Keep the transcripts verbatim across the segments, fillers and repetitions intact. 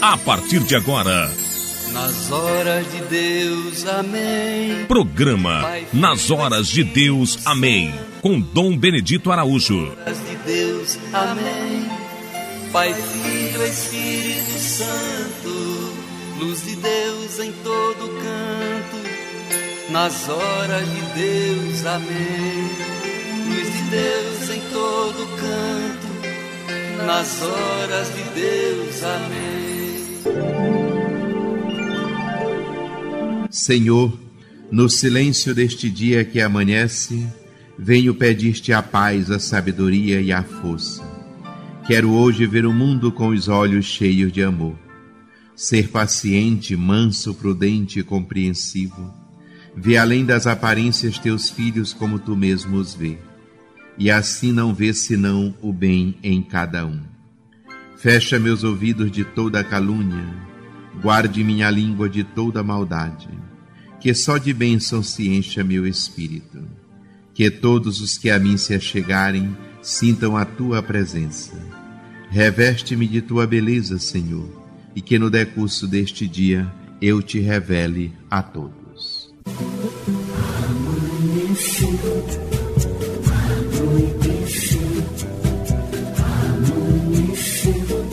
a partir de agora. Nas horas de Deus, amém. Programa Nas Horas de Deus, amém. Com Dom Benedito Araújo. Nas horas de Deus, amém. Pai, Filho, Espírito Santo, luz de Deus em todo canto. Nas horas de Deus, amém. Luz de Deus em todo canto. Nas horas de Deus, amém. Senhor, no silêncio deste dia que amanhece, venho pedir-te a paz, a sabedoria e a força. Quero hoje ver o mundo com os olhos cheios de amor. Ser paciente, manso, prudente e compreensivo. Ver além das aparências teus filhos como tu mesmo os vê. E assim não ver senão o bem em cada um. Fecha meus ouvidos de toda calúnia. Guarde minha língua de toda maldade. Que só de bênção se encha meu espírito. Que todos os que a mim se achegarem sintam a tua presença. Reveste-me de tua beleza, Senhor, e que no decurso deste dia eu te revele a todos. Amanheceu, anoiteceu, amanheceu,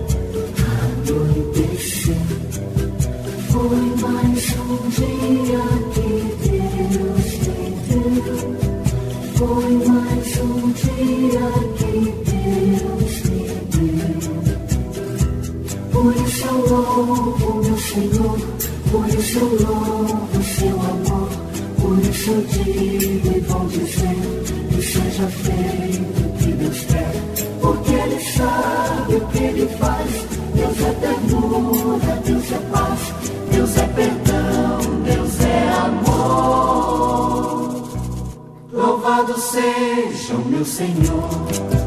anoiteceu. Foi mais um dia que Deus me deu. Foi mais um dia que Deus me deu. Por isso eu louvo meu Senhor, por isso eu louvo seu amor. Por isso eu digo e vou dizer que seja feito o que Deus quer, porque Ele sabe o que Ele faz. Deus é ternura, Deus é paz, Deus é perdão, Deus é amor. Louvado seja o meu Senhor.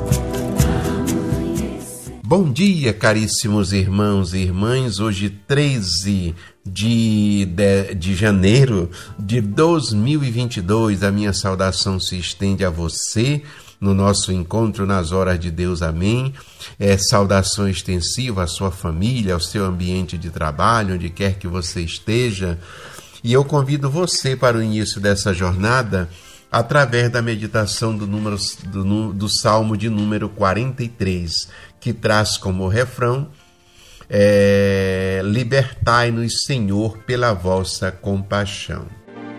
Bom dia, caríssimos irmãos e irmãs. Hoje, treze de, de, de janeiro de dois mil e vinte e dois, a minha saudação se estende a você no nosso encontro nas horas de Deus, amém. É, saudação extensiva à sua família, ao seu ambiente de trabalho, onde quer que você esteja. E eu convido você para o início dessa jornada através da meditação do, número, do, do Salmo de número quarenta e três, que traz como refrão: é, libertai-nos, Senhor, pela vossa compaixão.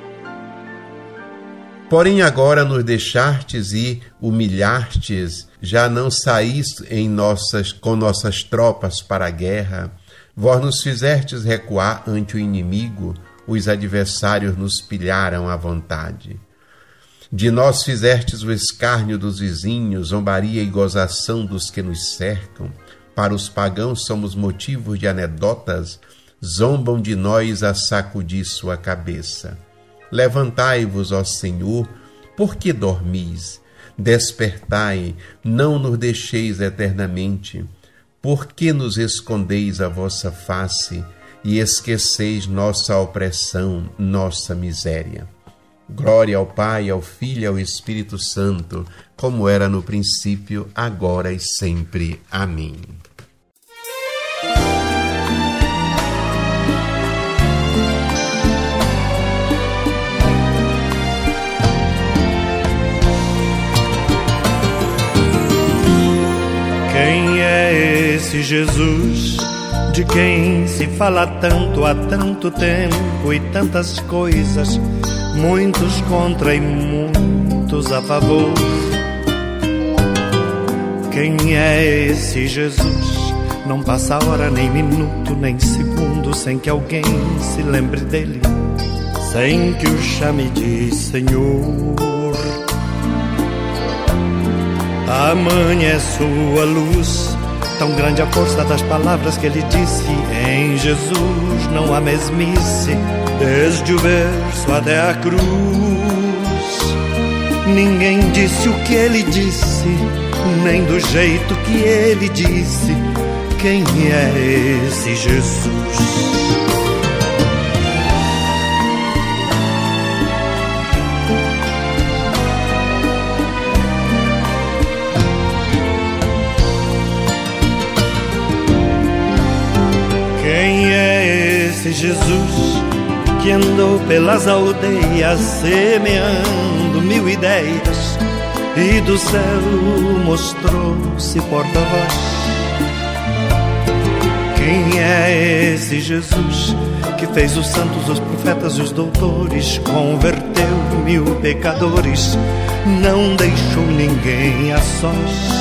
Porém agora nos deixastes e humilhastes, já não saís em nossas, com nossas tropas para a guerra. Vós nos fizestes recuar ante o inimigo, os adversários nos pilharam à vontade. De nós fizestes o escárnio dos vizinhos, zombaria e gozação dos que nos cercam. Para os pagãos somos motivos de anedotas, zombam de nós a sacudir sua cabeça. Levantai-vos, ó Senhor, por que dormis? Despertai, não nos deixeis eternamente. Por que nos escondeis a vossa face e esqueceis nossa opressão, nossa miséria? Glória ao Pai, ao Filho e ao Espírito Santo, como era no princípio, agora e sempre. Amém. Quem é esse Jesus de quem se fala tanto há tanto tempo e tantas coisas, muitos contra e muitos a favor? Quem é esse Jesus? Não passa hora, nem minuto, nem segundo sem que alguém se lembre dele, sem que o chame de Senhor. Tamanha é sua luz, tão grande a força das palavras que ele disse. Em Jesus não há mesmice, desde o berço até a cruz. Ninguém disse o que ele disse, nem do jeito que ele disse. Quem é esse Jesus? esse Jesus que andou pelas aldeias semeando mil ideias e do céu mostrou-se porta-voz? Quem é esse Jesus que fez os santos, os profetas e os doutores, converteu mil pecadores, não deixou ninguém a sós?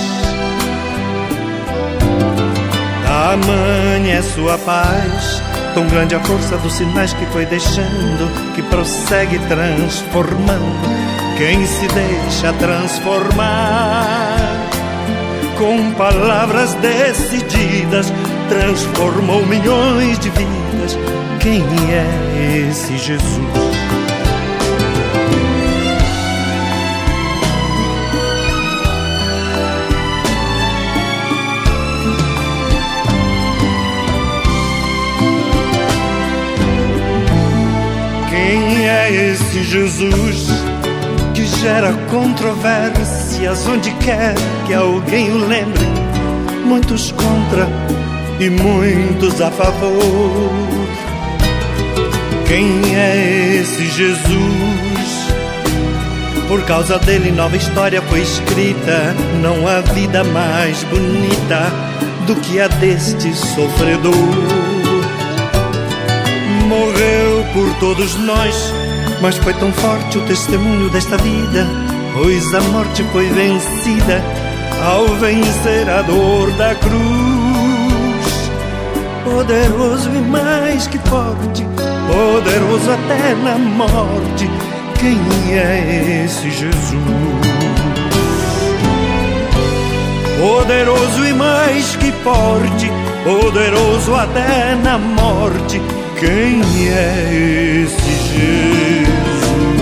Tamanha é sua paz, tão grande a força dos sinais que foi deixando, que prossegue transformando quem se deixa transformar. Com palavras decididas, transformou milhões de vidas. Quem é esse Jesus? Quem é esse Jesus que gera controvérsias onde quer que alguém o lembre? Muitos contra e muitos a favor. Quem é esse Jesus? Por causa dele nova história foi escrita. Não há vida mais bonita do que a deste sofredor. Morreu por todos nós, mas foi tão forte o testemunho desta vida, pois a morte foi vencida ao vencer a dor da cruz. Poderoso e mais que forte, poderoso até na morte. Quem é esse Jesus? Poderoso e mais que forte, poderoso até na morte. Quem é esse Jesus?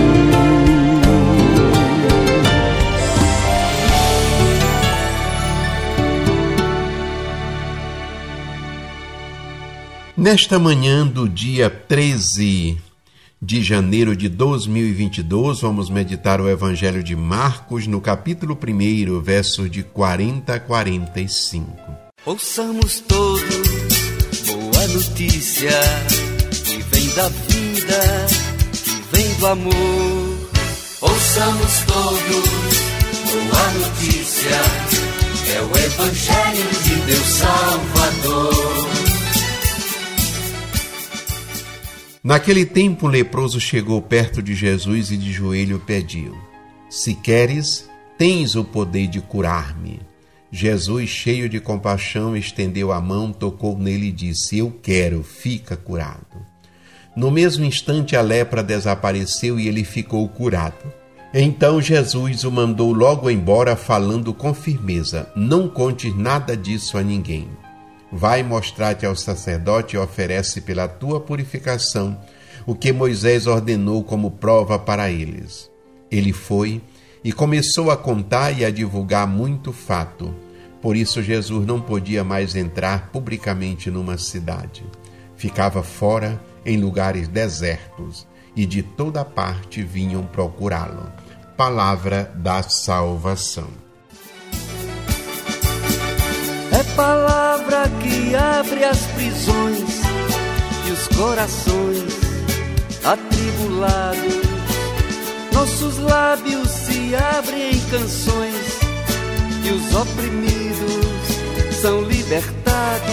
Nesta manhã do dia treze de janeiro de dois mil e vinte e dois, vamos meditar o Evangelho de Marcos, no capítulo primeiro, versos de quarenta a quarenta e cinco. Ouçamos todos boa notícia, que vem da vida, que vem do amor. Ouçamos todos boa notícia, é o Evangelho de Deus Salvador. Naquele tempo, um leproso chegou perto de Jesus e de joelho pediu: Se queres, tens o poder de curar-me. Jesus, cheio de compaixão, estendeu a mão, tocou nele e disse: Eu quero, fica curado. No mesmo instante, a lepra desapareceu e ele ficou curado. Então Jesus o mandou logo embora, falando com firmeza: Não contes nada disso a ninguém. Vai mostrar-te ao sacerdote e oferece pela tua purificação o que Moisés ordenou como prova para eles. Ele foi e começou a contar e a divulgar muito fato. Por isso Jesus não podia mais entrar publicamente numa cidade. Ficava fora em lugares desertos e de toda parte vinham procurá-lo. Palavra da salvação. É palavra que abre as prisões e os corações atribulados. Nossos lábios se abrem em canções e os oprimidos são libertados.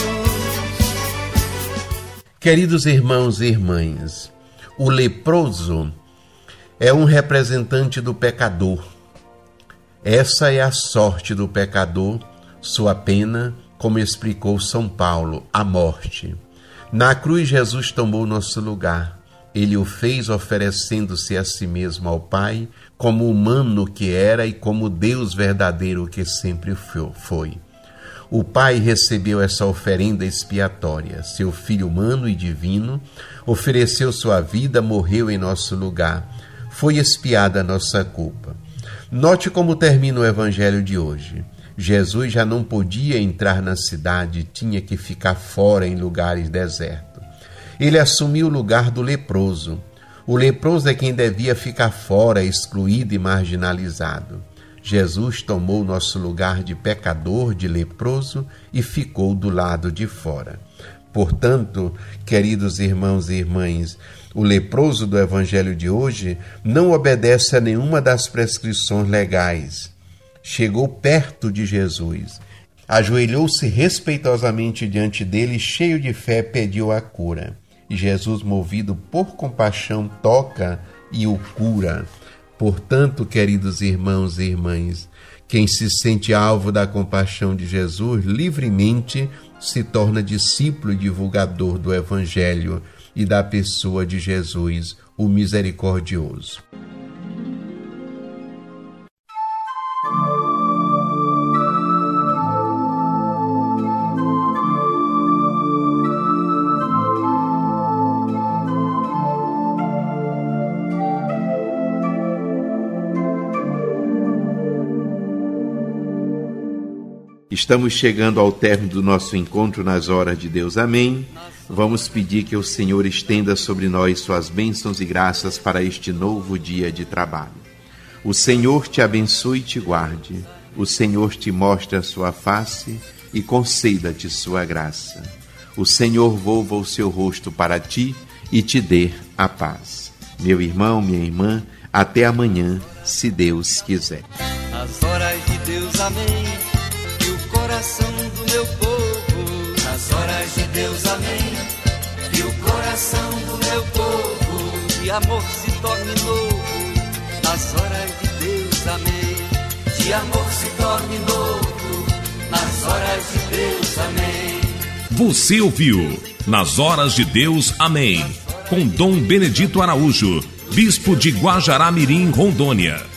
Queridos irmãos e irmãs, o leproso é um representante do pecador. Essa é a sorte do pecador, sua pena, como explicou São Paulo, a morte. Na cruz, Jesus tomou nosso lugar. Ele o fez oferecendo-se a si mesmo ao Pai, como humano que era e como Deus verdadeiro que sempre foi. O Pai recebeu essa oferenda expiatória. Seu Filho humano e divino ofereceu sua vida, morreu em nosso lugar. Foi expiada a nossa culpa. Note como termina o Evangelho de hoje. Jesus já não podia entrar na cidade, tinha que ficar fora em lugares desertos. Ele assumiu o lugar do leproso. O leproso é quem devia ficar fora, excluído e marginalizado. Jesus tomou nosso lugar de pecador, de leproso, e ficou do lado de fora. Portanto, queridos irmãos e irmãs, o leproso do evangelho de hoje não obedece a nenhuma das prescrições legais. Chegou perto de Jesus, ajoelhou-se respeitosamente diante dele, cheio de fé, pediu a cura. E Jesus, movido por compaixão, toca e o cura. Portanto, queridos irmãos e irmãs, quem se sente alvo da compaixão de Jesus, livremente se torna discípulo e divulgador do Evangelho e da pessoa de Jesus, o misericordioso. Estamos chegando ao término do nosso encontro nas horas de Deus. Amém. Vamos pedir que o Senhor estenda sobre nós suas bênçãos e graças para este novo dia de trabalho. O Senhor te abençoe e te guarde. O Senhor te mostre a sua face e conceda-te sua graça. O Senhor volva o seu rosto para ti e te dê a paz. Meu irmão, minha irmã, até amanhã, se Deus quiser. As horas de Deus, amém. Que o coração do meu povo, nas horas de Deus, amém. Que o coração do meu povo de amor se torne novo. Nas horas de Deus, amém. De amor se torne novo. Nas horas de Deus, amém. Você ouviu Nas Horas de Deus, amém. Com Dom Benedito Araújo, bispo de Guajará-Mirim, Rondônia.